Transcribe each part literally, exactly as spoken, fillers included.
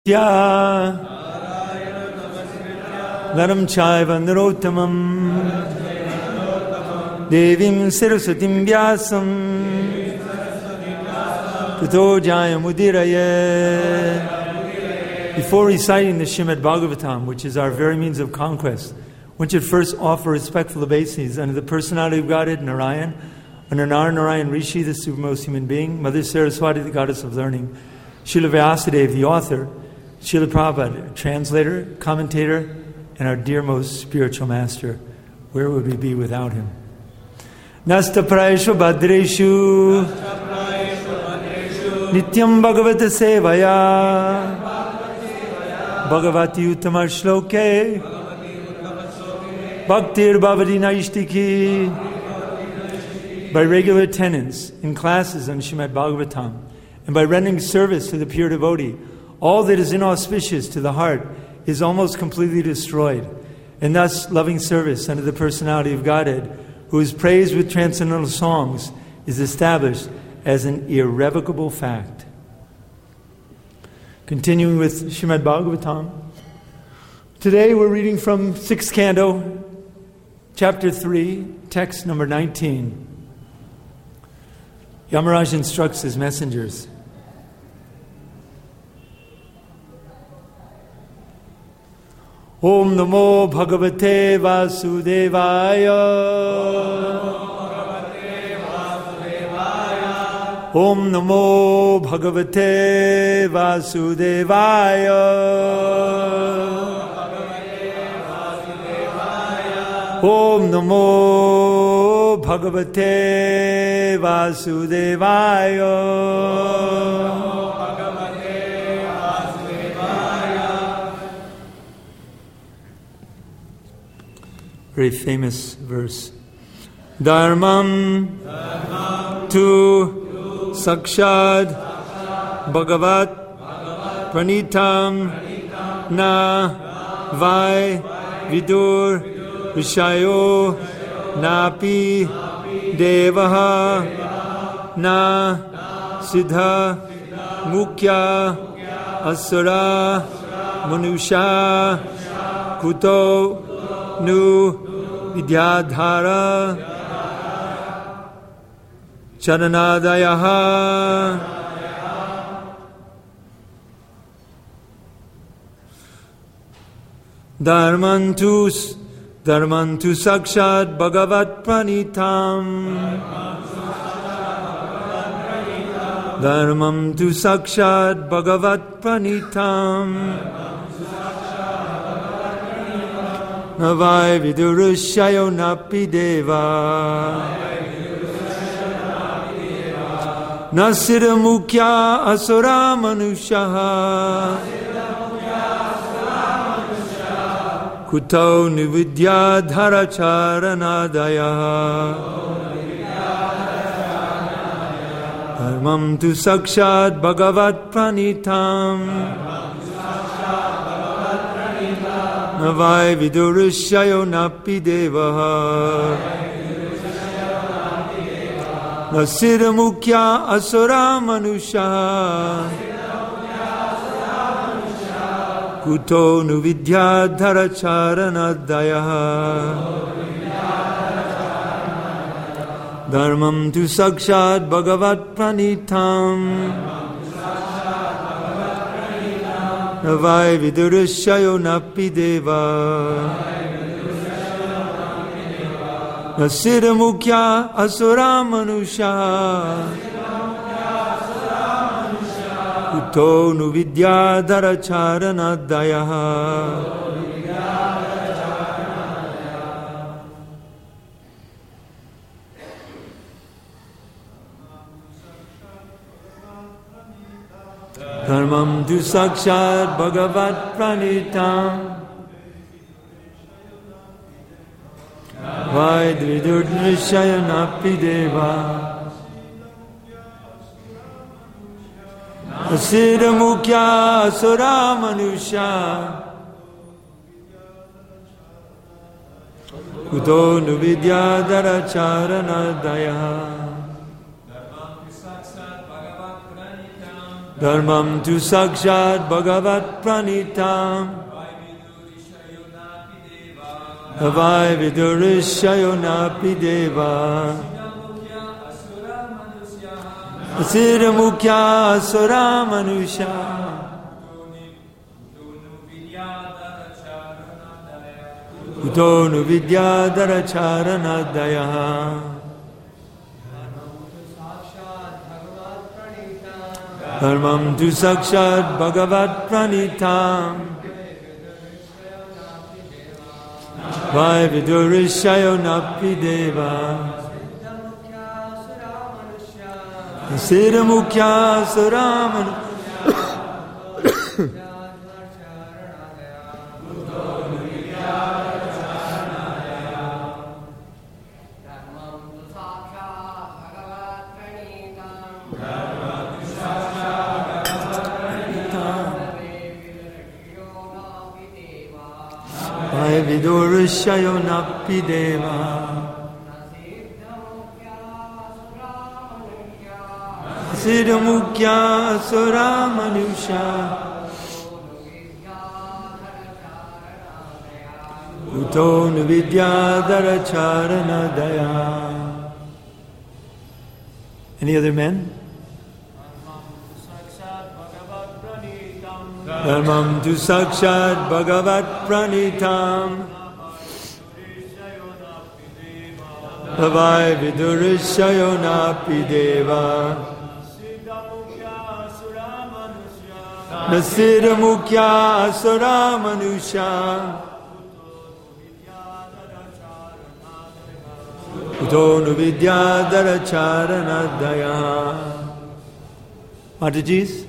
Naram Chaiva Narottamam Devim Sarasatim Vyasam Tato Jayamudiraye. Before reciting the Srimad Bhagavatam, which is our very means of conquest, one should first offer respectful obeisances unto the personality of Godhead, Narayan, under Nar Narayan Rishi, the supermost human being, Mother Saraswati, the goddess of learning, Srila Vyasadeva, the author, Srila Prabhupada, translator, commentator, and our dearmost spiritual master. Where would we be without him? Nasta Praeshu Bhadreshu Nityam Bhagavata Sevaya Bhagavati Uttama Shloke Bhaktir Bhavati Naishtiki. By regular attendance in classes on Srimad Bhagavatam and by rendering service to the pure devotee, all that is inauspicious to the heart is almost completely destroyed, and thus loving service unto the personality of Godhead, who is praised with transcendental songs, is established as an irrevocable fact. Continuing with Srimad Bhagavatam, today we're reading from sixth Canto, chapter three, text number nineteen. Yamaraj instructs his messengers. Om Namo Bhagavate Vasudevaya. Om Namo Bhagavate Vasudevaya. Om Namo Bhagavate Vasudevaya. Very famous verse. Dharmam, Dharmam tu sakshad bhagavat pranitam na vai vidur vishayo napi devaha na siddha mukhya asura manusha kuto nu vidyadhara charanadayaha. Dharmantus Dharmantu Sakshad Bhagavat Pranitam. Dharmam tu Sakshad Bhagavat Pranitam. Navai vidurushayo napi deva. Nasira mukhya asura manushaha. Kuto nividya dhara charanadaya. Dharmam tu sakshad bhagavat pranitam. Navai vidurushayo napi devaha. Nasira mukhya asura manusha. Kuto nu vidya dhara charanadaya. Dharmam tu sakshad bhagavat pranitam. Navai vidurushayo napi deva. Nasira mukhya asura manusha. Kuto nu vidya dhara charanadaya. Dharmam tu sakshad bhagavat pranitam. Vaidvidurnishaya napi deva. Asira mukhya asura manusha. Kuto nu vidya dhara charanadaya. Dharmam tu sakshat bhagavat pranitam. Avai vidurishayo napi deva. Asira mukhya asura manusha. Utonu vidyadara charanadaya. Dharmam tu sakshat bhagavat pranitam. Vai vidurishayo napi deva. Siddha mukhya suraman. Vai vidurishayo napi deva. Siddha mukhya asura manusha. Uto nuvidyadara charana daya. Any other men? Dharmam tu sakshat bhagavat pranitam. Bhavai vidurishayo napi deva. Nasira mukhya asura manusha. Utonu vidyadara charana daya. Mataji's?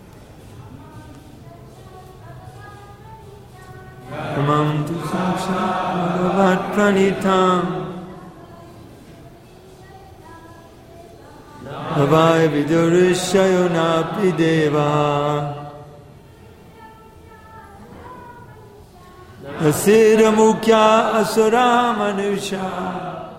Dharmam tu sakshat bhagavat pranitam. Bhavai vidurishayo napi deva. Asira mukhya asura manusha.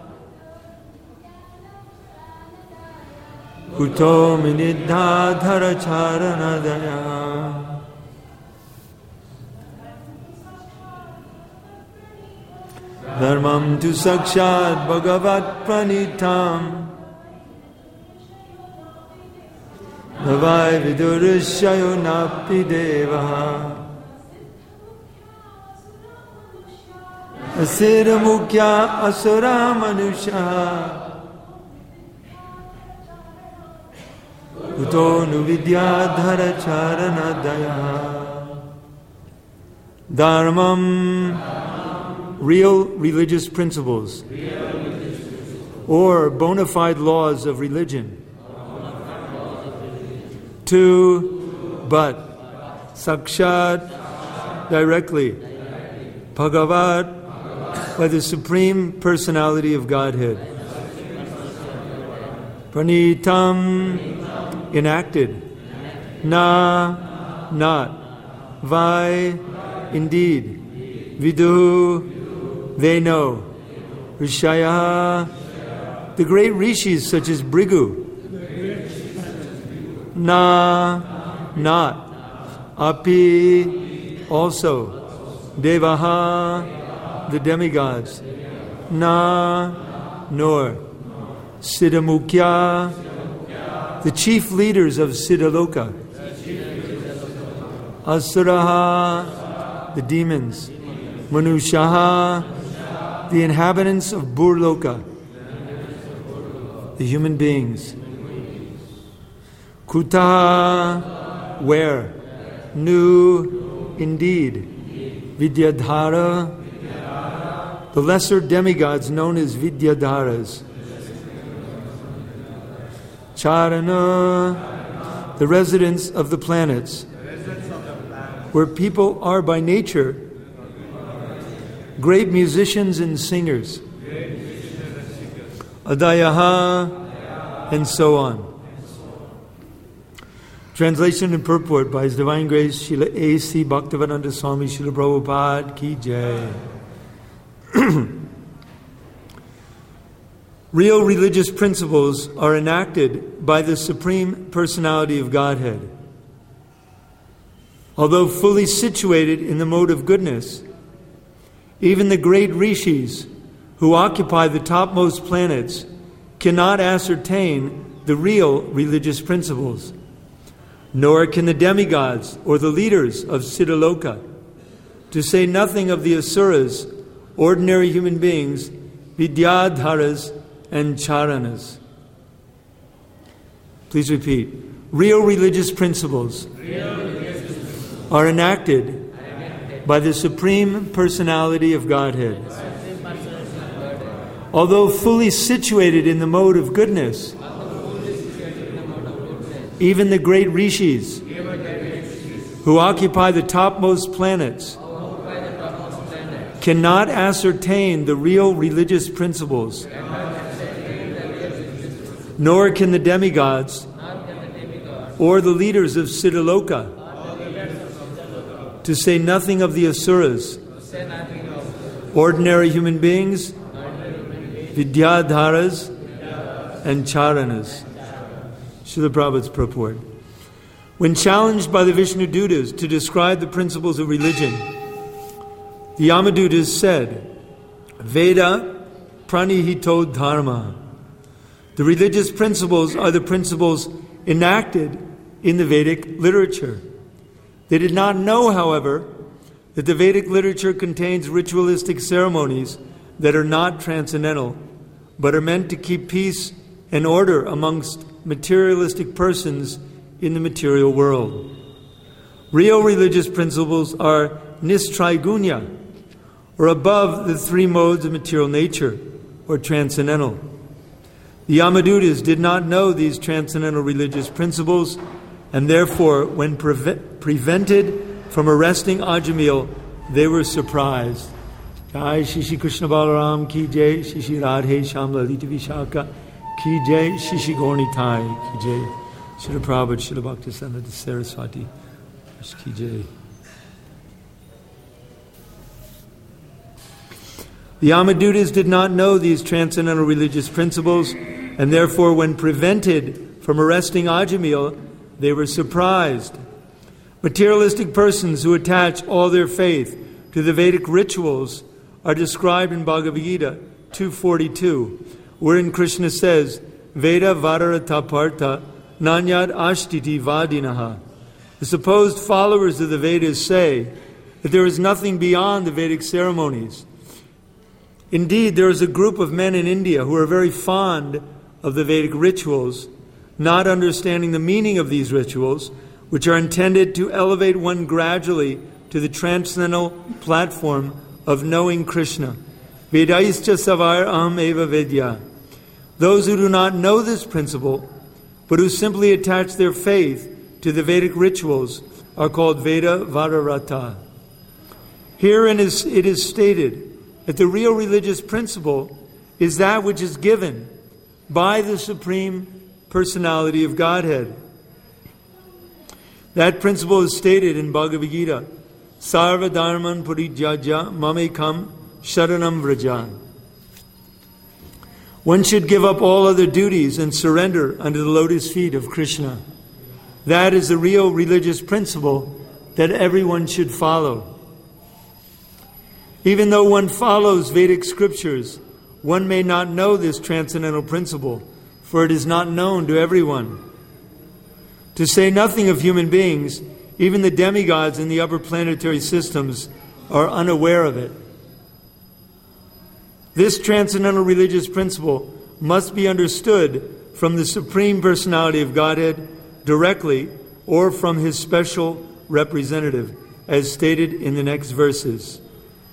Uto minidha dhara charana daya. Dharmam tu sakshat bhagavat pranitam. Bhavai vidurishayo napi deva. Asira mukhya asura manusha. Uto nuvidyadhara charana daya. Dharmam, real religious principles, or bona fide laws of religion. To, but, sakshat, directly, bhagavat, by the Supreme Personality of Godhead. Pranitam, enacted. Na, not. Vai, indeed. Vidu, they know. Rishaya, the great rishis such as Bhrigu. Na, not. Api, also. Devaha, the demigods. Na, nor. Siddha mukhya, the chief leaders of Siddhaloka. Asuraha, the demons. Manushaha, the inhabitants of Burloka, the human beings. Kuta, where? Nu, indeed. Vidyadhara, the lesser demigods known as Vidyadharas. Charana, the residents of the planets, where people are by nature great musicians and singers. Adayaha, and so on. Translation and purport by His Divine Grace Srila A C Bhaktivedanta Swami Srila Prabhupada Ki Jai. Real religious principles are enacted by the Supreme Personality of Godhead. Although fully situated in the mode of goodness, even the great rishis who occupy the topmost planets cannot ascertain the real religious principles, nor can the demigods or the leaders of Siddhaloka, to say nothing of the asuras, ordinary human beings, vidyadharas and charanas. Please repeat. Real religious principles, real religious principles are enacted, enacted by the Supreme Personality of Godhead. Although fully situated in the mode of goodness, even the great rishis who occupy the topmost planets cannot ascertain the real religious principles, nor can the demigods or the leaders of Siddhaloka, to say nothing of the asuras, ordinary human beings, vidyadharas and charanas. Srila Prabhupada's purport. When challenged by the Vishnu Dutas to describe the principles of religion, the Yamadutas said, Veda pranihito dharma. The religious principles are the principles enacted in the Vedic literature. They did not know, however, that the Vedic literature contains ritualistic ceremonies that are not transcendental, but are meant to keep peace and order amongst materialistic persons in the material world. Real religious principles are nistraigunya, or above the three modes of material nature, or transcendental. The Yamadutas did not know these transcendental religious principles, and therefore, when preve- prevented from arresting Ajamil, they were surprised. Jai Shri Krishna Balaram ki jai, Shri Radhe Shyam Lalita Vishaka ki jai, Shri Gaurnitai ki jai, Srila Prabhupada, Srila Bhaktisiddhanta Saraswati ki jai. The Yamadutas did not know these transcendental religious principles, and therefore, when prevented from arresting Ajamil, they were surprised. Materialistic persons who attach all their faith to the Vedic rituals are described in Bhagavad Gita two forty-two, wherein Krishna says, Veda Vadarata Partha Nanyad Ashtiti Vadinaha. The supposed followers of the Vedas say that there is nothing beyond the Vedic ceremonies. Indeed, there is a group of men in India who are very fond of the Vedic rituals, not understanding the meaning of these rituals, which are intended to elevate one gradually to the transcendental platform of knowing Krishna. Vedaischa savar aham eva vedya. Those who do not know this principle, but who simply attach their faith to the Vedic rituals, are called Veda Vadarata. Herein is, it is stated that the real religious principle is that which is given by the Supreme Personality of Godhead. That principle is stated in Bhagavad Gita, Sarva Dharman Purijaja Mamekam Sharanam Vraja. One should give up all other duties and surrender under the lotus feet of Krishna. That is the real religious principle that everyone should follow. Even though one follows Vedic scriptures, one may not know this transcendental principle, for it is not known to everyone. To say nothing of human beings, even the demigods in the upper planetary systems are unaware of it. This transcendental religious principle must be understood from the Supreme Personality of Godhead directly or from His special representative, as stated in the next verses.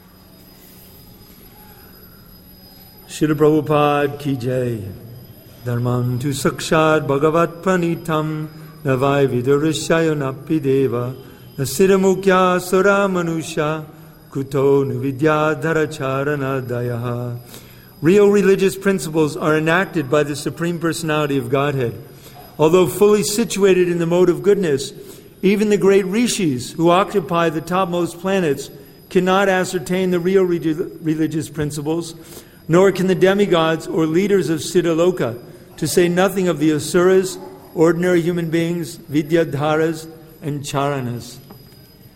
Srila Prabhupada ki jai. Dharmam tu sakshat bhagavat pranitam navai vidurishaya napi deva nasiramukya sura manusha kuto nuvidyadhara charana dayaha. Real religious principles are enacted by the Supreme Personality of Godhead. Although fully situated in the mode of goodness, even the great rishis who occupy the topmost planets cannot ascertain the real religious principles, nor can the demigods or leaders of Siddhaloka, to say nothing of the asuras, ordinary human beings, vidyadharas, and charanas.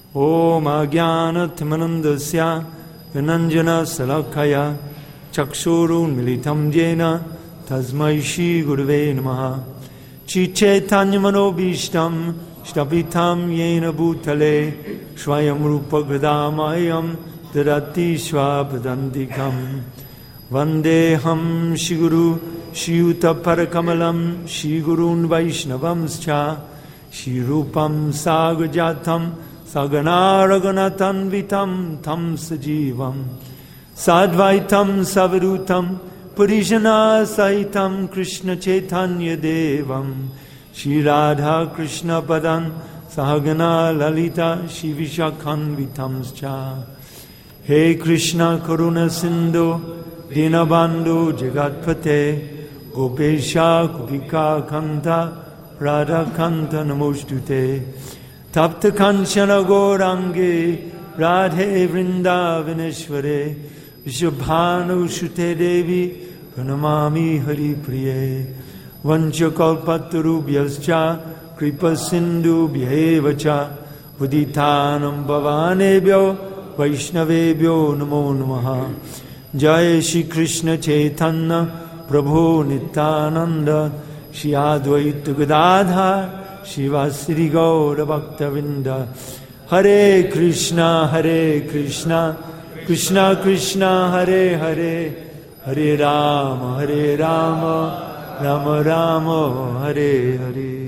Om Ajnana Timanandasya Vinanjana Salakaya Chakshurun Militam Jena Tasmai Shri Gurave Namaha Chaitanya Manobishtam Shtapitam Yena Bhutale Swayam Rupa Gradamayam Dadati Swabadandikam Vandeham Shiguru Shiyuta Parakamalam Shigurun Vaishnavamscha Shirupam Sagajatam Saganaraganatam Vitam Tam Sajivam Sadvaitam Savarutam Purishana Saitam Krishna Chaitanya Devam Shri Radha Krishna Padan Sahagana Lalita Shivishakhan Vitamscha He Krishna Karuna Sindhu Dinabandhu Jagatpate Gopesha Kupika Kanta Radha Kanta Namostute Tapta Kanchana Gaurangi Radhe Vrindavaneshware Vishubhanu Shute Devi Pranamami Hari Priye Vanchakalpatarubhyascha Kripa Sindhu Bhyevacha Buddhitanam Bhavanebhyo Vaishnavebhyo Namo Namaha Jai Shri Krishna Chaitanya Prabhu Nityananda Shri Advaita Gadadhar Shivasri Gaura Bhaktavinda Hare Krishna Hare Krishna Krishna Krishna Hare Hare Hare Rama Hare Rama Rama Rama Hare Hare.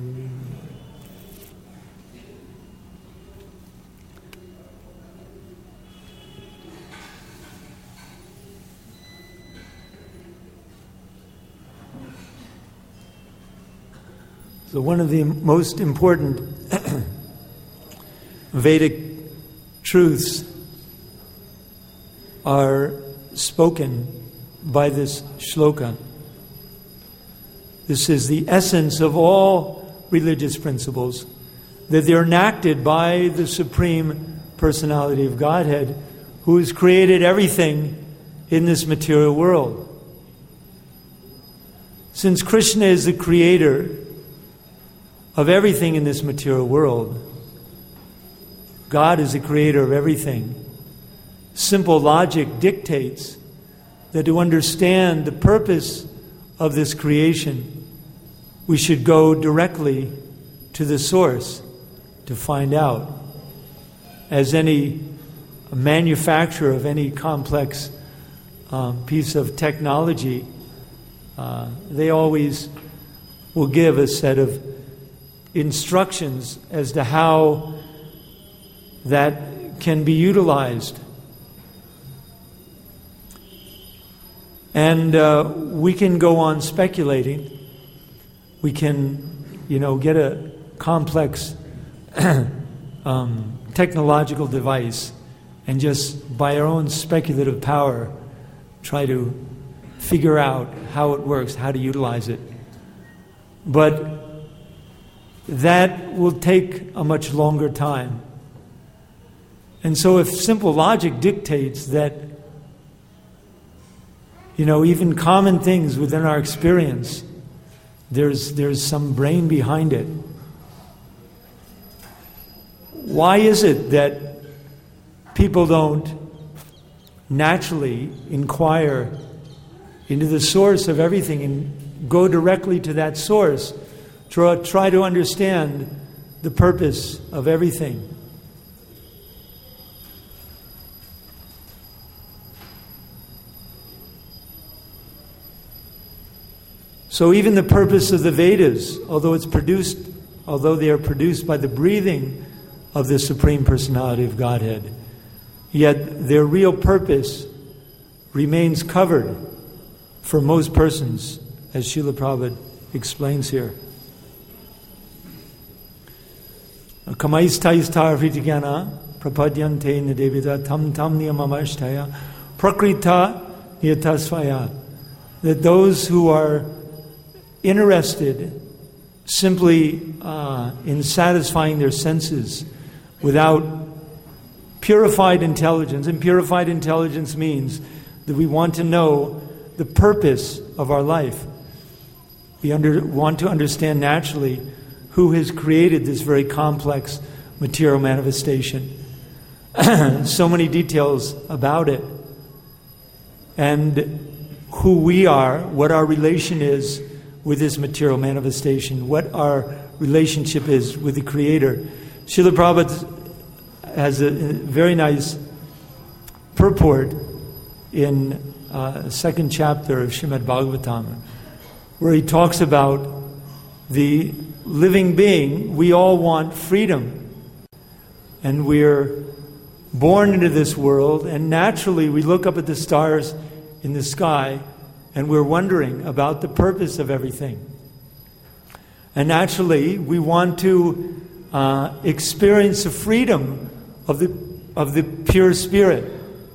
So one of the most important Vedic truths are spoken by this shloka. This is the essence of all religious principles, that they're enacted by the Supreme Personality of Godhead, who has created everything in this material world. Since Krishna is the creator of everything in this material world, God is the creator of everything. Simple logic dictates that to understand the purpose of this creation, we should go directly to the source to find out. As any manufacturer of any complex um, piece of technology, uh, they always will give a set of instructions as to how that can be utilized. And uh, we can go on speculating. We can, you know, get a complex um, technological device and just by our own speculative power try to figure out how it works, how to utilize it. But that will take a much longer time. And so if simple logic dictates that, you know, even common things within our experience, there's there's some brain behind it. Why is it that people don't naturally inquire into the source of everything and go directly to that source, try, try to understand the purpose of everything? So even the purpose of the Vedas, although it's produced, although they are produced by the breathing of the Supreme Personality of Godhead, yet their real purpose remains covered for most persons, as Srila Prabhupada explains here. Kamaistaistar vritigana prapadyante nadevita tam tam niyamamashtaya prakrita niyatasvaya. That those who are interested simply uh, in satisfying their senses without purified intelligence, and purified intelligence means that we want to know the purpose of our life. We under, want to understand naturally who has created this very complex material manifestation. So many details about it. And who we are, what our relation is with this material manifestation, what our relationship is with the Creator. Srila Prabhupada has a very nice purport in uh, the second chapter of Srimad Bhagavatam, where he talks about the living being. We all want freedom, and we're born into this world, and naturally we look up at the stars in the sky and we're wondering about the purpose of everything. And naturally we want to uh, experience the freedom of the of the pure spirit.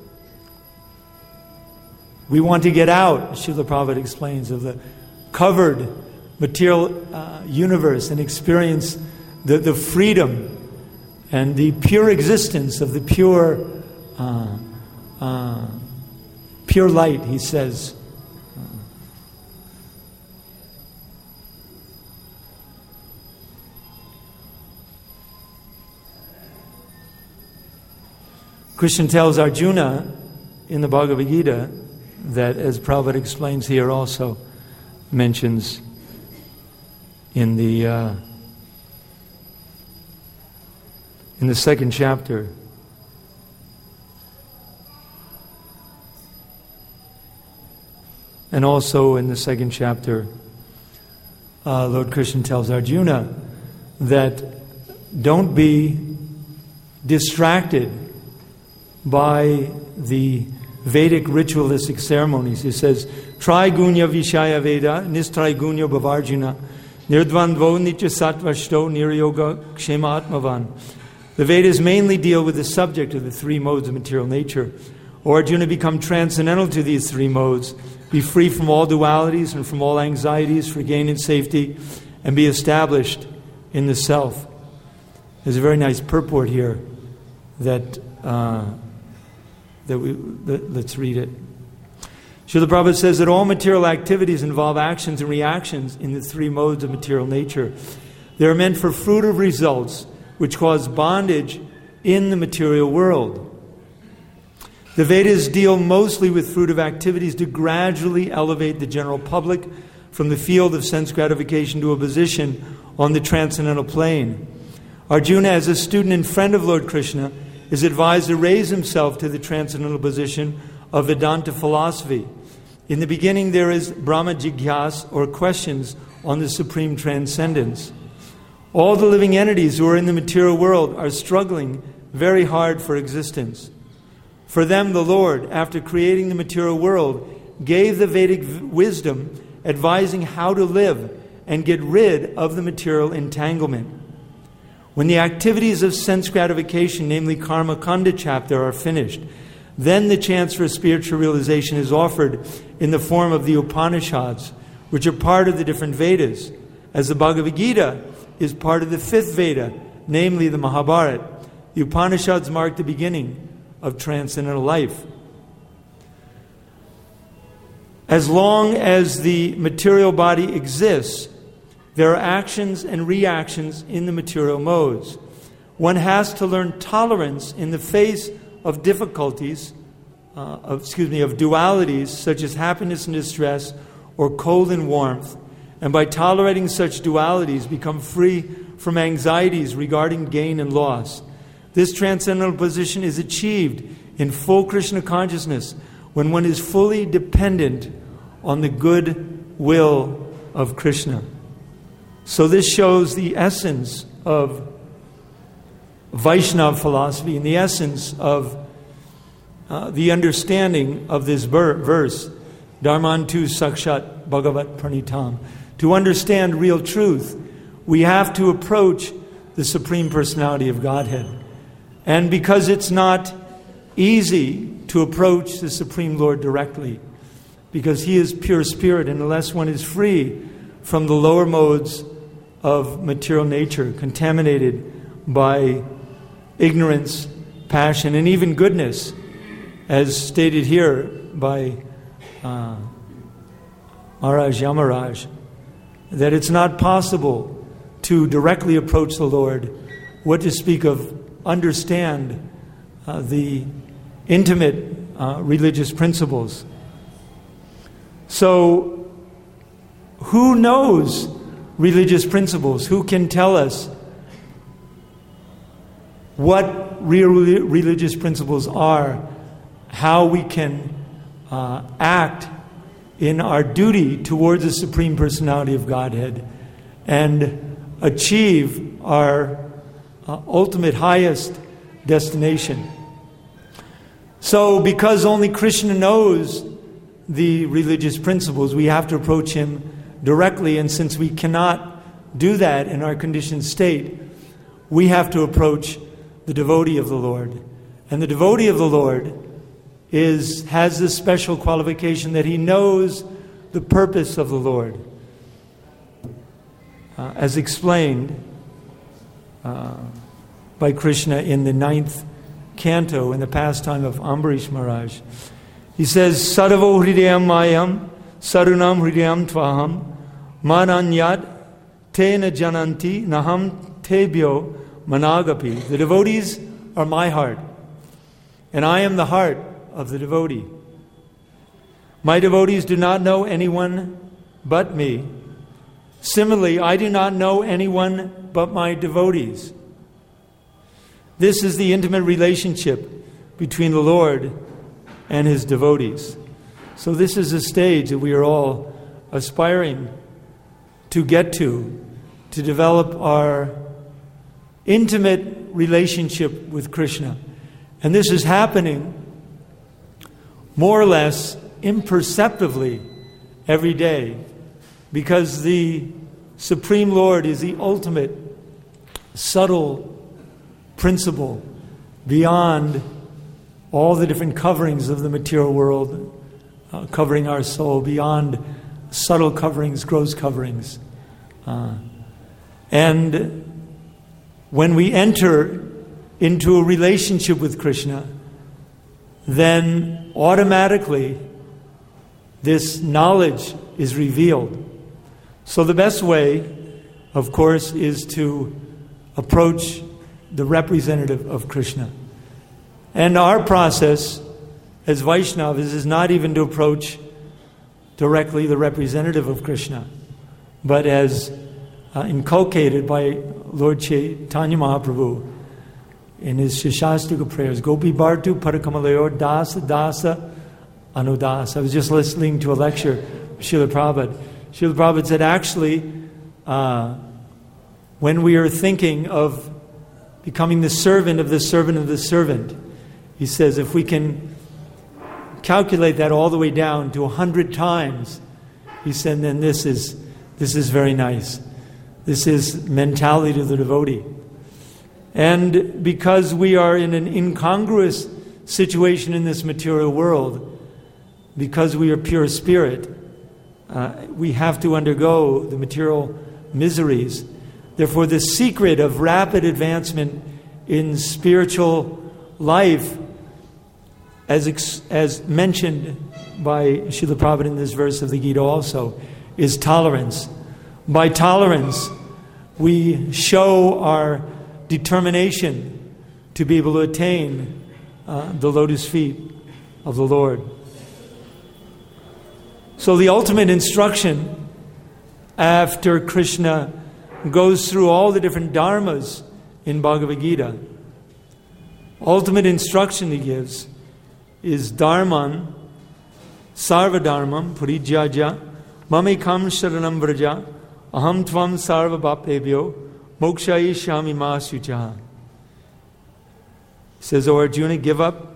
We want to get out, Srila Prabhupada explains, of the covered material uh, universe and experience the, the freedom and the pure existence of the pure uh, uh, pure light, he says. Krishna tells Arjuna in the Bhagavad Gita that, as Prabhupada explains here, also mentions in the uh, in the second chapter, and also in the second chapter, uh, Lord Krishna tells Arjuna that don't be distracted by the Vedic ritualistic ceremonies. He says, Trigunya Vishaya Veda, Nistrigunya Bhavarjuna, Nirdvandvo Nitya Satvashto, Niryoga Kshema Atmavan. The Vedas mainly deal with the subject of the three modes of material nature. O Arjuna, become transcendental to these three modes, be free from all dualities and from all anxieties for gain and safety, and be established in the self. There's a very nice purport here that uh, that we that, let's read it. Srila Prabhupada says that all material activities involve actions and reactions in the three modes of material nature. They are meant for fruitive results which cause bondage in the material world. The Vedas deal mostly with fruitive activities to gradually elevate the general public from the field of sense gratification to a position on the transcendental plane. Arjuna, as a student and friend of Lord Krishna, is advised to raise himself to the transcendental position of Vedanta philosophy. In the beginning there is Brahma Jigyas, or questions on the supreme transcendence. All the living entities who are in the material world are struggling very hard for existence. For them, the Lord, after creating the material world, gave the Vedic wisdom advising how to live and get rid of the material entanglement. When the activities of sense gratification, namely Karma Kanda chapter, are finished, then the chance for spiritual realization is offered in the form of the Upanishads, which are part of the different Vedas, as the Bhagavad Gita is part of the fifth Veda, namely the Mahabharata. The Upanishads mark the beginning of transcendental life. As long as the material body exists, there are actions and reactions in the material modes. One has to learn tolerance in the face of difficulties, uh, of, excuse me, of dualities such as happiness and distress or cold and warmth, and by tolerating such dualities become free from anxieties regarding gain and loss. This transcendental position is achieved in full Krishna consciousness when one is fully dependent on the good will of Krishna. So this shows the essence of Vaishnava philosophy and the essence of uh, the understanding of this ver- verse, Dharmantu Sakshat Bhagavat Pranitam. To understand real truth, we have to approach the Supreme Personality of Godhead. And because it's not easy to approach the Supreme Lord directly, because He is pure spirit, and unless one is free from the lower modes of material nature, contaminated by ignorance, passion, and even goodness, as stated here by uh, Maharaj Yamaraj, that it's not possible to directly approach the Lord what to speak of understand uh, the intimate uh, religious principles. So, who knows religious principles? Who can tell us what real religious principles are, how we can uh, act in our duty towards the Supreme Personality of Godhead and achieve our uh, ultimate highest destination. So, because only Krishna knows the religious principles, we have to approach him directly, and since we cannot do that in our conditioned state, we have to approach the devotee of the Lord. And the devotee of the Lord is has this special qualification that he knows the purpose of the Lord. Uh, as explained uh, by Krishna in the ninth canto, in the pastime of Ambarish Maharaj. He says, Sarvo hridayam mayam, sarunam hridayam tvaham, mananyat tena jananti naham tebyo managapi. The devotees are my heart, and I am the heart of the devotee. My devotees do not know anyone but me. Similarly, I do not know anyone but my devotees. This is the intimate relationship between the Lord and his devotees. So this is a stage that we are all aspiring to get to, to develop our intimate relationship with Krishna. And this is happening more or less imperceptibly every day, because the Supreme Lord is the ultimate subtle principle beyond all the different coverings of the material world, uh, covering our soul, beyond subtle coverings, gross coverings. Uh, and when we enter into a relationship with Krishna, then automatically this knowledge is revealed. So the best way, of course, is to approach the representative of Krishna. And our process as Vaishnavas is not even to approach directly the representative of Krishna, but as uh, inculcated by Lord Chaitanya Mahaprabhu in his Shashastika prayers, Gopi Bhartu Parakamalayor Dasa Dasa Anudasa. I was just listening to a lecture of Srila Prabhupada. Srila Prabhupada said, actually, uh, when we are thinking of becoming the servant of the servant of the servant, he says, if we can calculate that all the way down to a hundred times, he said, then this is this is very nice. This is mentality of the devotee. And because we are in an incongruous situation in this material world, because we are pure spirit, uh, we have to undergo the material miseries. Therefore, the secret of rapid advancement in spiritual life, as ex- as mentioned by Srila Prabhupada in this verse of the Gita also, is tolerance. By tolerance, we show our determination to be able to attain uh, the lotus feet of the Lord. So the ultimate instruction after Krishna goes through all the different dharmas in Bhagavad Gita, ultimate instruction he gives is dharman, sarva dharmam, purijyaja, mamekam sharanam vraja, aham tvam sarva bhapebhyo, mokshayishyami ma suchaha. He says, O Arjuna, give up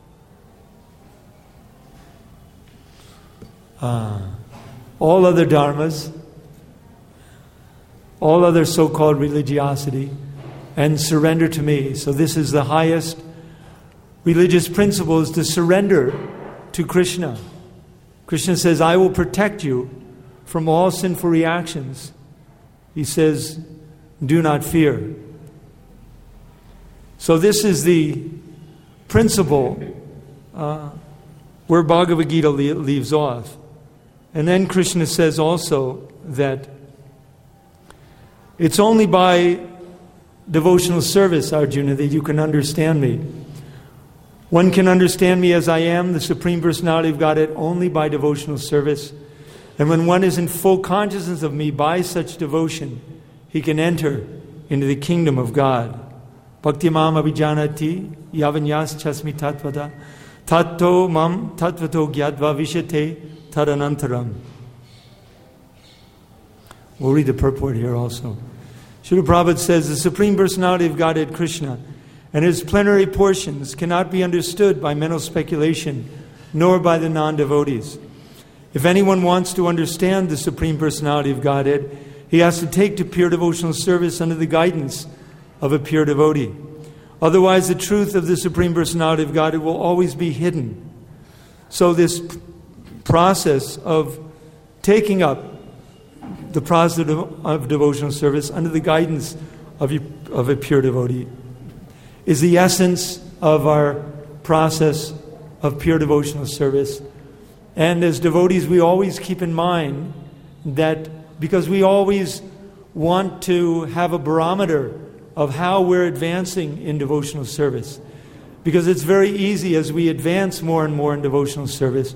uh, all other dharmas, all other so-called religiosity, and surrender to me. So this is the highest religious principle, is to surrender to Krishna. Krishna says, I will protect you from all sinful reactions. He says, do not fear. So this is the principle uh, where Bhagavad Gita le- leaves off. And then Krishna says also that it's only by devotional service, Arjuna, that you can understand me. One can understand me as I am, the Supreme Personality of Godhead, only by devotional service. And when one is in full consciousness of me by such devotion, he can enter into the kingdom of God. Bhakti mam abhijanati yavanyas chasmi tatvada tatto mam tatvato gyadva vishate tadanantaram. We'll read the purport here also. Srila Prabhupada says, the Supreme Personality of Godhead, Krishna, and his plenary portions cannot be understood by mental speculation, nor by the non-devotees. If anyone wants to understand the Supreme Personality of Godhead, he has to take to pure devotional service under the guidance of a pure devotee. Otherwise, the truth of the Supreme Personality of Godhead will always be hidden. So this p- process of taking up the process of, of devotional service under the guidance of, you, of a pure devotee is the essence of our process of pure devotional service. And as devotees, we always keep in mind that because we always want to have a barometer of how we're advancing in devotional service. Because it's very easy as we advance more and more in devotional service,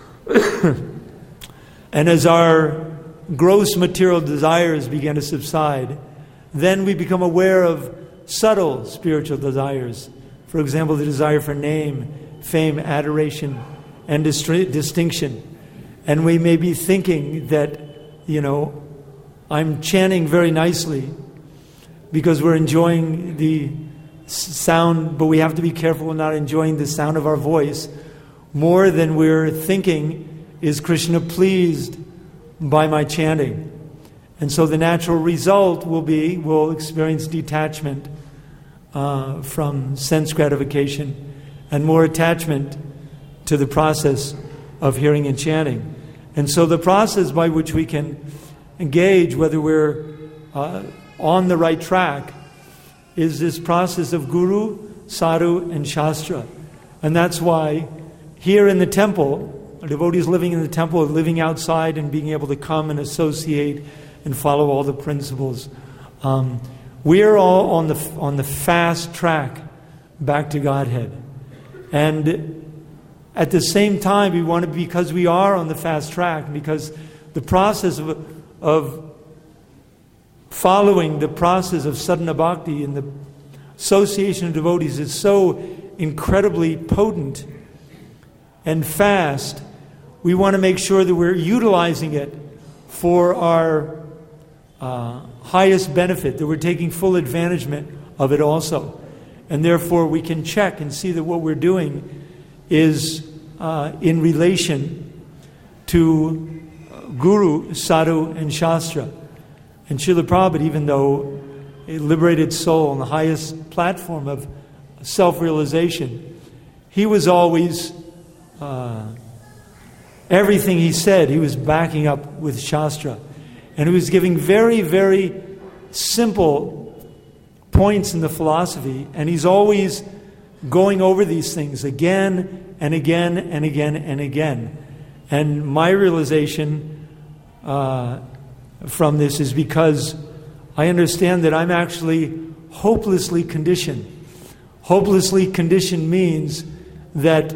and as our gross material desires begin to subside, then we become aware of subtle spiritual desires. For example, the desire for name, fame, adoration, and dist- distinction. And we may be thinking that, you know, I'm chanting very nicely because we're enjoying the sound, but we have to be careful we're not enjoying the sound of our voice more than we're thinking, is Krishna pleased by my chanting? And so the natural result will be, we'll experience detachment uh, from sense gratification and more attachment to the process of hearing and chanting. And so the process by which we can engage whether we're uh, on the right track is this process of Guru, Sadhu, and Shastra. And that's why here in the temple, devotees living in the temple, living outside and being able to come and associate and follow all the principles. Um, we're all on the on the fast track back to Godhead. And at the same time, we want to, because we are on the fast track, because the process of, of following the process of sadhana bhakti and the association of devotees is so incredibly potent and fast, we want to make sure that we're utilizing it for our uh, highest benefit, that we're taking full advantagement of it also. And therefore we can check and see that what we're doing is uh, in relation to Guru, Sadhu, and Shastra. And Srila Prabhupada, even though a liberated soul on the highest platform of self-realization, he was always, uh, everything he said, he was backing up with Shastra. And he was giving very, very simple points in the philosophy, and he's always going over these things again and again and again and again. And my realization uh, from this is because I understand that I'm actually hopelessly conditioned. Hopelessly conditioned means that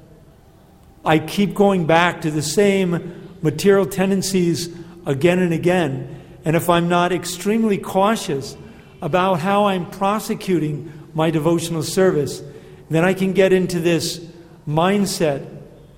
I keep going back to the same material tendencies again and again. And if I'm not extremely cautious about how I'm prosecuting my devotional service, then I can get into this mindset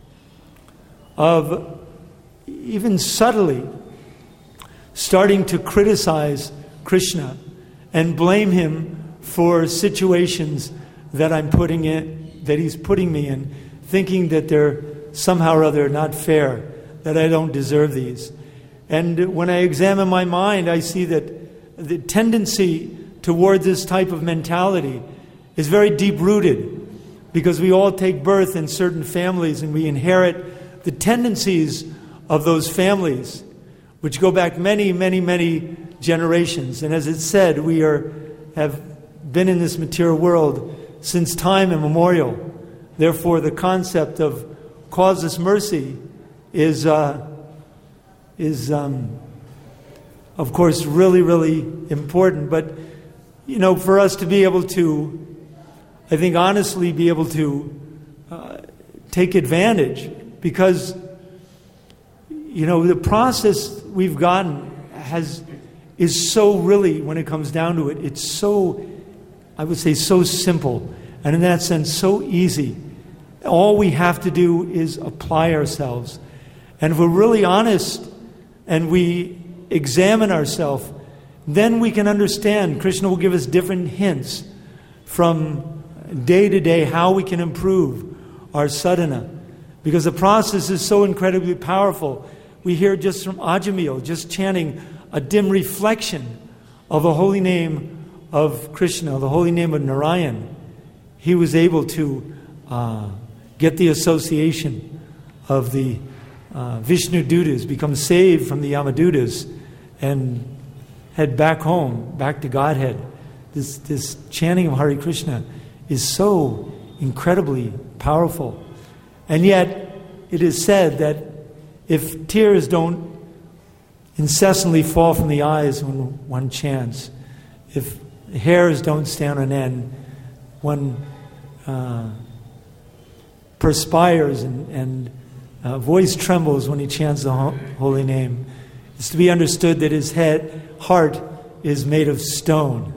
of even subtly starting to criticize Krishna and blame him for situations that I'm putting in, that he's putting me in, thinking that they're somehow or other not fair, that I don't deserve these. And when I examine my mind, I see that the tendency toward this type of mentality is very deep-rooted, because we all take birth in certain families and we inherit the tendencies of those families, which go back many, many, many generations. And as it said, we are have been in this material world since time immemorial. Therefore, the concept of causeless mercy is, uh, is um, of course, really, really important. But you know, for us to be able to, I think honestly be able to uh, take advantage, because, you know, the process we've gotten has is so really, when it comes down to it, it's so, I would say, so simple, and in that sense, so easy. All we have to do is apply ourselves. And if we're really honest and we examine ourselves, then we can understand. Krishna will give us different hints from day to day how we can improve our sadhana. Because the process is so incredibly powerful. We hear just from Ajamil, just chanting a dim reflection of the holy name of Krishna, the holy name of Narayan. He was able to uh, get the association of the uh, Vishnu Dutas, become saved from the Yamadutas, and head back home, back to Godhead. This, this chanting of Hare Krishna is so incredibly powerful. And yet, it is said that if tears don't incessantly fall from the eyes when one chants, if hairs don't stand on end, one uh, perspires and, and uh, voice trembles when he chants the ho- holy name, it's to be understood that his head, heart is made of stone.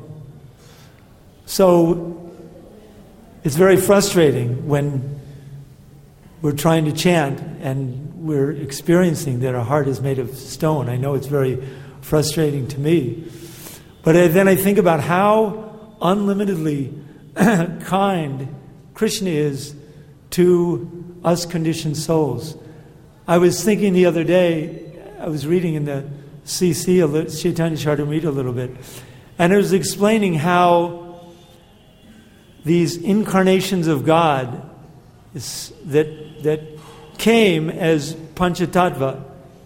So it's very frustrating when we're trying to chant and we're experiencing that our heart is made of stone. I know it's very frustrating to me. But then I think about how unlimitedly kind Krishna is to us conditioned souls. I was thinking the other day, I was reading in the C C, a little, Chaitanya Charitamrita a little bit, and it was explaining how these incarnations of God is, that that came as Panchatattva,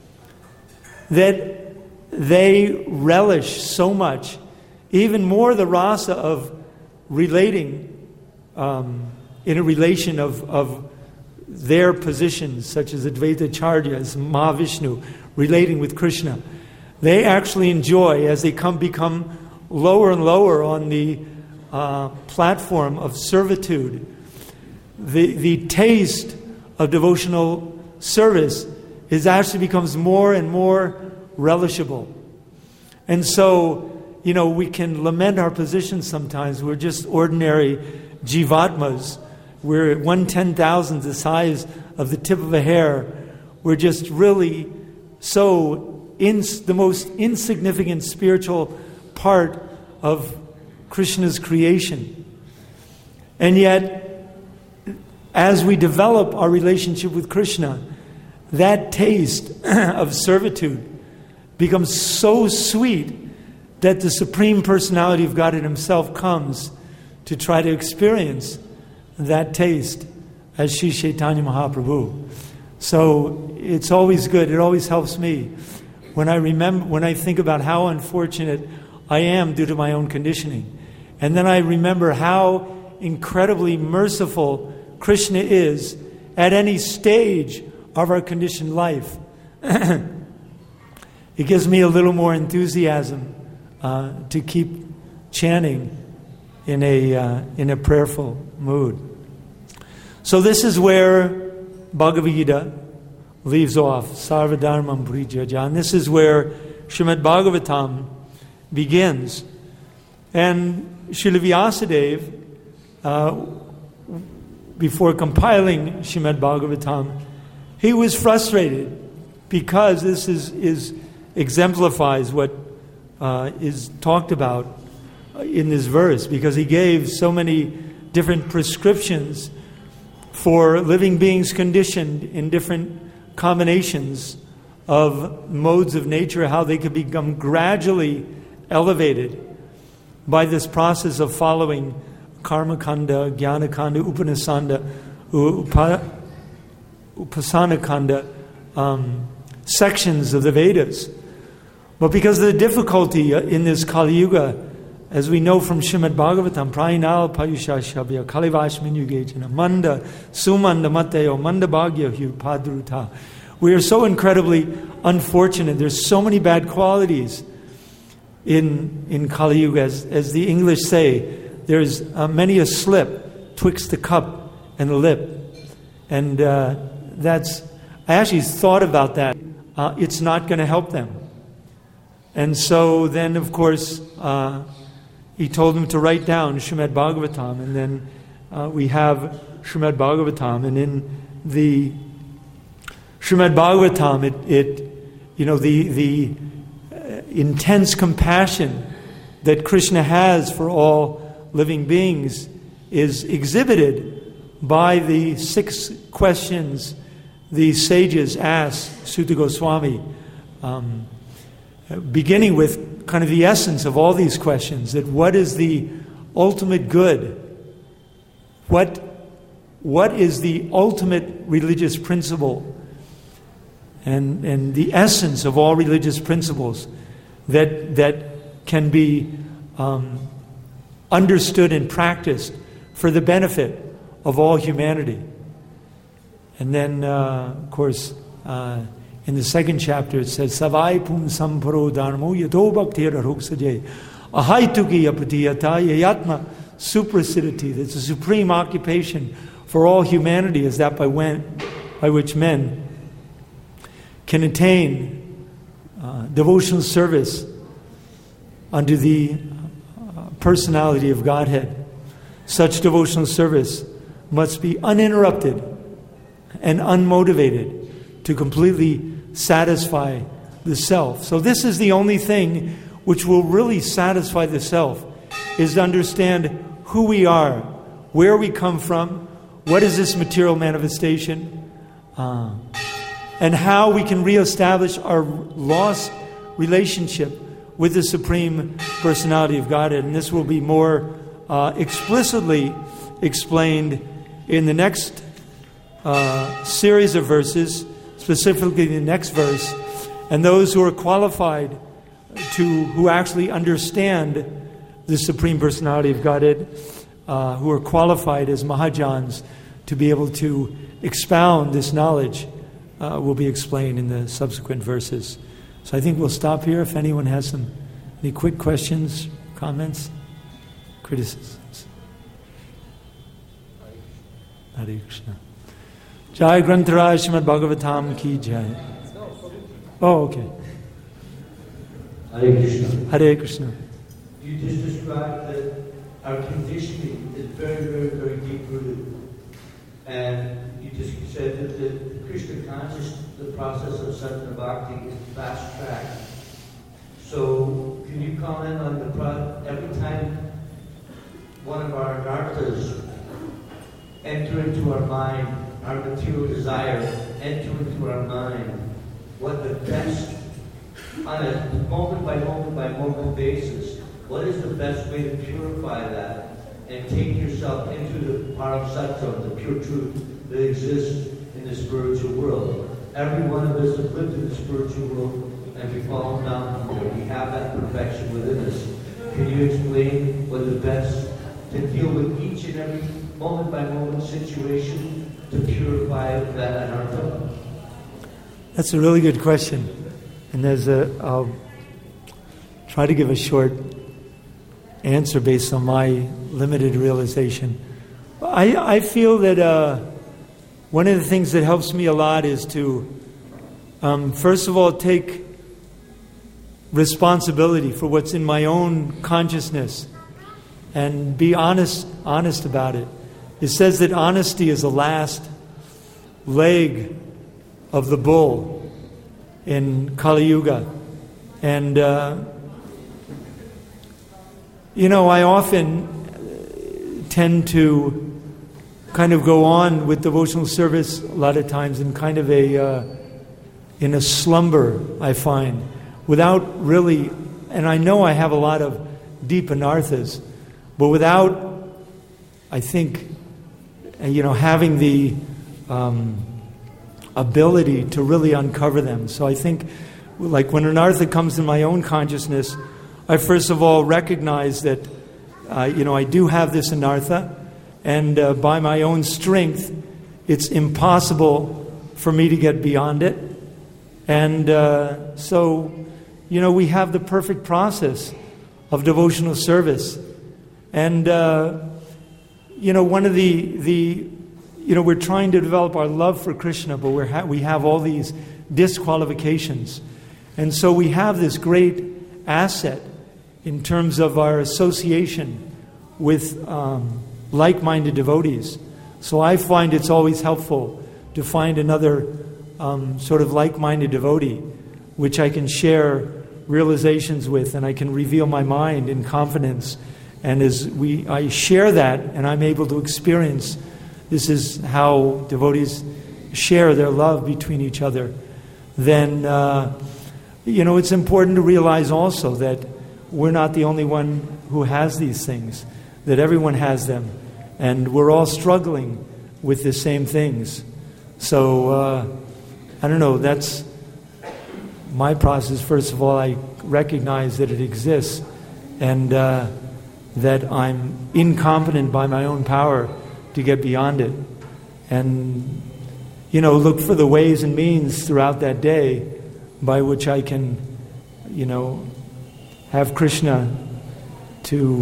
that they relish so much, even more the rasa of relating um, in a relation of, of their positions, such as Advaita Charya, as Mahavishnu, relating with Krishna. They actually enjoy, as they come become lower and lower on the uh, platform of servitude, the, the taste of devotional service is actually becomes more and more relishable. And so, you know, we can lament our position sometimes. We're just ordinary jivatmas. We're one ten thousandth the size of the tip of a hair. We're just really so in the most insignificant spiritual part of Krishna's creation. And yet, as we develop our relationship with Krishna, that taste of servitude becomes so sweet that the Supreme Personality of Godhead Himself comes to try to experience that taste as Sri Chaitanya Mahaprabhu. So it's always good. It always helps me when I remember, when I think about how unfortunate I am due to my own conditioning, and then I remember how incredibly merciful Krishna is at any stage of our conditioned life. It gives me a little more enthusiasm uh, to keep chanting in a uh, in a prayerful mood. So this is where Bhagavad Gita leaves off, Sarva Dharmam Parityajya, and this is where Srimad Bhagavatam begins. And Srila Vyasadeva, uh, before compiling Srimad Bhagavatam, he was frustrated because this is, is exemplifies what uh, is talked about in this verse, because he gave so many different prescriptions for living beings conditioned in different combinations of modes of nature, how they could become gradually elevated by this process of following karma kanda, jnana kanda, upanasanda, upa, upasana kanda, um, sections of the Vedas. But because of the difficulty in this Kali Yuga, as we know from Srimad Bhagavatam, Prainal Payusha Shabya Kalivashmin Yugejana Manda Sumanda Mateo Manda Bhagya Hu Padruta. We are so incredibly unfortunate. There's so many bad qualities in in Kali Yuga. As, as the English say, there's uh, many a slip twixt the cup and the lip. And uh, that's, I actually thought about that. Uh, it's not going to help them. And so then, of course, uh, he told them to write down Srimad Bhagavatam. And then uh, we have Srimad Bhagavatam. And in the Srimad Bhagavatam, it, it you know, the, the uh, intense compassion that Krishna has for all living beings is exhibited by the six questions the sages asked Suta Goswami, um, beginning with kind of the essence of all these questions, that what is the ultimate good? What, what is the ultimate religious principle? And, and the essence of all religious principles that, that can be um, understood and practiced for the benefit of all humanity. And then, uh, of course, uh, in the second chapter it says, Savai pum samparo dharmo yato bhaktira ruksaje ahaituki apatiyata yayatma suprasidati. That's a supreme occupation for all humanity, is that by, when, by which men can attain uh, devotional service under the uh, personality of Godhead. Such devotional service must be uninterrupted and unmotivated to completely satisfy the self. So this is the only thing which will really satisfy the self, is to understand who we are, where we come from, what is this material manifestation, uh, and how we can reestablish our lost relationship with the Supreme Personality of Godhead. And this will be more uh, explicitly explained in the next uh, series of verses, specifically the next verse. And those who are qualified to, who actually understand the Supreme Personality of Godhead, uh, who are qualified as Mahajans to be able to expound this knowledge, uh, will be explained in the subsequent verses. So I think we'll stop here. If anyone has some any quick questions, comments, criticisms. Hare Krishna. Jai Grantaraj Srimad Bhagavatam ki jai. Oh, okay. Hare Krishna. Hare Krishna. You just described that our conditioning is very, very, very deep-rooted. And you just said that the Krishna conscious, the process of sadhana bhakti is fast-tracked. So, can you comment on the pro- every time one of our anarthas enter into our mind, our material desire enter into our mind, what the best, on a moment by moment by moment basis, what is the best way to purify that and take yourself into the Param Sattva, the pure truth that exists in the spiritual world? Every one of us have lived in the spiritual world and we've fallen down from there. We have that perfection within us. Can you explain what the best to deal with each and every moment by moment situation to purify that anartha? That's a really good question. And there's a, I'll try to give a short answer based on my limited realization. I, I feel that uh, one of the things that helps me a lot is to, um, first of all, take responsibility for what's in my own consciousness and be honest, honest about it. It says that honesty is the last leg of the bull in Kali Yuga. And, uh, you know, I often tend to kind of go on with devotional service a lot of times in kind of a, uh, in a slumber, I find, without really, and I know I have a lot of deep anarthas, but without, I think, you know, having the um, ability to really uncover them. So I think, like when an anartha comes in my own consciousness, I first of all recognize that, uh, you know, I do have this anartha, and uh, by my own strength, it's impossible for me to get beyond it. And uh, so, you know, we have the perfect process of devotional service. And, uh, you know, one of the, the, you know, we're trying to develop our love for Krishna, but we're ha- we have all these disqualifications. And so we have this great asset in terms of our association with um, like-minded devotees. So I find it's always helpful to find another um, sort of like-minded devotee which I can share realizations with, and I can reveal my mind in confidence. And as we, I share that, and I'm able to experience, this is how devotees share their love between each other, then, uh, you know, it's important to realize also that we're not the only one who has these things, that everyone has them, and we're all struggling with the same things. So, uh, I don't know, that's my process. First of all, I recognize that it exists, and uh, that I'm incompetent by my own power to get beyond it. And, you know, look for the ways and means throughout that day by which I can, you know, have Krishna to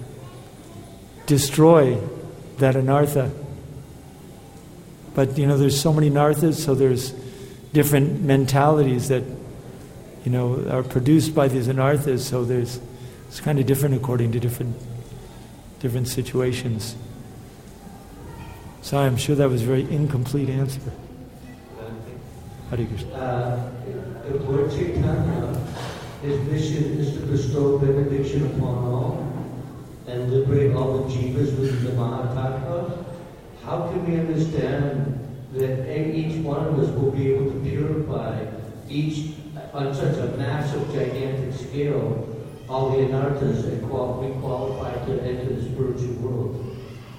destroy that anartha. But, you know, there's so many anarthas, so there's different mentalities that, you know, are produced by these anarthas, so there's it's kind of different according to different different situations. So I'm sure that was a very incomplete answer. Hare Krishna. Uh, the Lord Chaitanya, his mission is to bestow benediction upon all and liberate all the jivas within the Mahatattva. How can we understand that each one of us will be able to purify each, on such a massive, gigantic scale, all the anarthas and qual- we qualify to enter the spiritual world?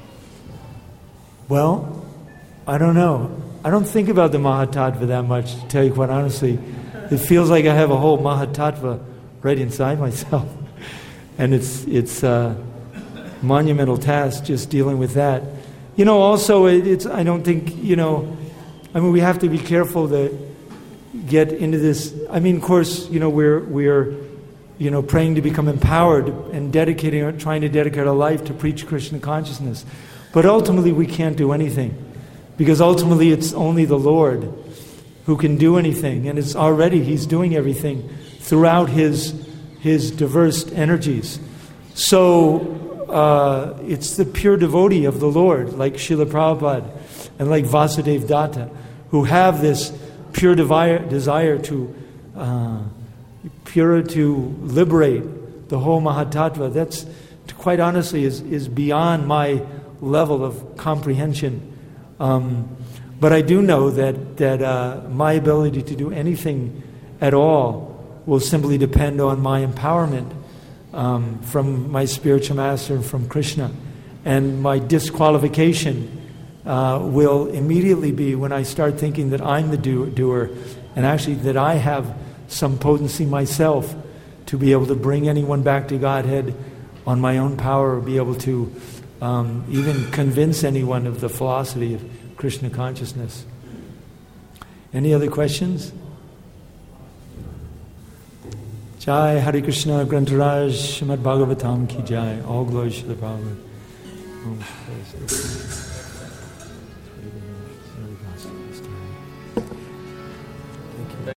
Well, I don't know. I don't think about the Mahatattva that much, to tell you quite honestly. It feels like I have a whole Mahatattva right inside myself. And it's it's a monumental task just dealing with that. You know, also, it, it's I don't think, you know, I mean, we have to be careful to get into this. I mean, of course, you know, we're we're you know, praying to become empowered and dedicating, trying to dedicate our life to preach Krishna consciousness. But ultimately we can't do anything, because ultimately it's only the Lord who can do anything, and it's already, He's doing everything throughout His His diverse energies. So uh, it's the pure devotee of the Lord, like Srila Prabhupada and like Vasudeva Datta, who have this pure devi- desire to uh, pure to liberate the whole Mahatattva. That's, quite honestly, is, is beyond my level of comprehension. Um, but I do know that, that uh, my ability to do anything at all will simply depend on my empowerment um, from my spiritual master and from Krishna. And my disqualification uh, will immediately be when I start thinking that I'm the do- doer and actually that I have some potency myself to be able to bring anyone back to Godhead on my own power, or be able to um, even convince anyone of the philosophy of Krishna consciousness. Any other questions? Jai Hare Krishna Grantaraj Srimad Bhagavatam Ki Jai. All glories to the Prabhupada.